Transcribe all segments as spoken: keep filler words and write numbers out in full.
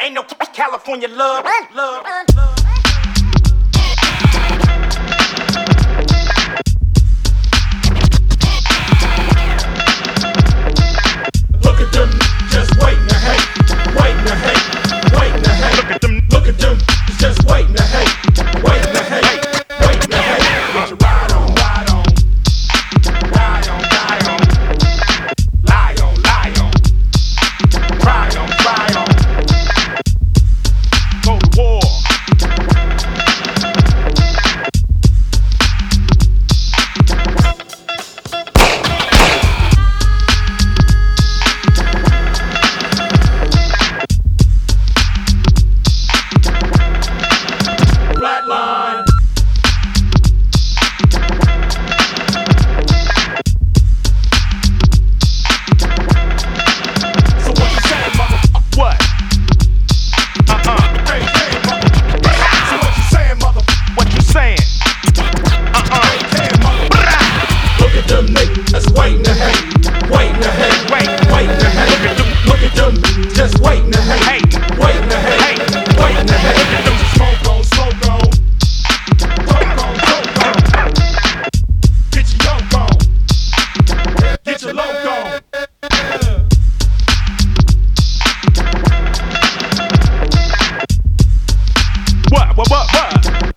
Ain't no California love, love, love. Look at them, just waiting to hate, waiting to hate, waiting to hate. Look at them, look at them, just waiting to hate, waiting to hate, waiting to hate. Get your ride on, ride on, die on, die on, lie on, lie on, cry on, cry on, go to war. Flatline. So what you saying, motherfucker? What? Uh-uh. Hey, hey, motherfucker. So what you saying, motherfucker? What you saying? Uh-uh. Hey, hey, motherfucker. Look at them niggas that's waiting to hate, waiting to hate, wait, waiting to hate. Look at them, look at them just waiting to hate, hate, waiting to hate, hate, waiting to hate. Look at them smoke on, smoke on. Smoke on, smoke on. Get your yoke on. Get your loke on. What, what, what, what?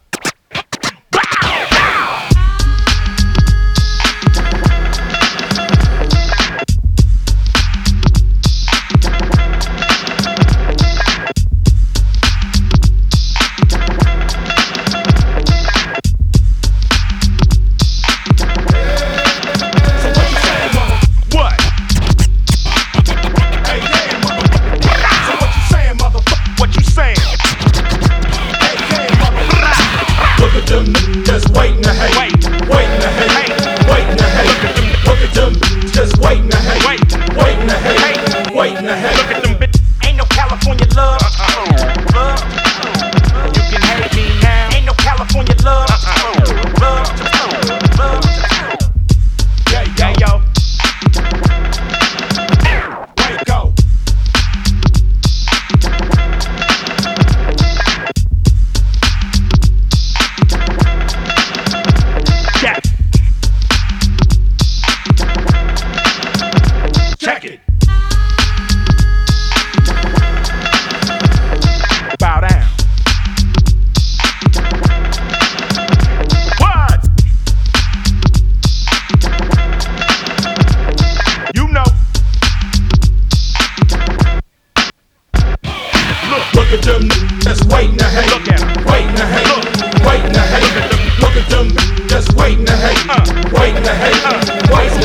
Just waiting to hate, wait, waiting to hate, hate, waiting to hate. Look at them, look at them, just waiting to hate, wait, waiting to hate, hate, waiting to hate. Look at them, bitch. Ain't no California love, uh-uh. Love. You can hate me now. Ain't no California love, uh-uh. Love, love. Yeah, yeah, yo. Wait, go. Yeah. Check it. Bow down. What? You know. Look, look at them that's waiting to hate. Look at them, waiting to hate, look, waiting to hate. Look at them, look at them just waiting to hate, uh, waiting to hate, uh, waiting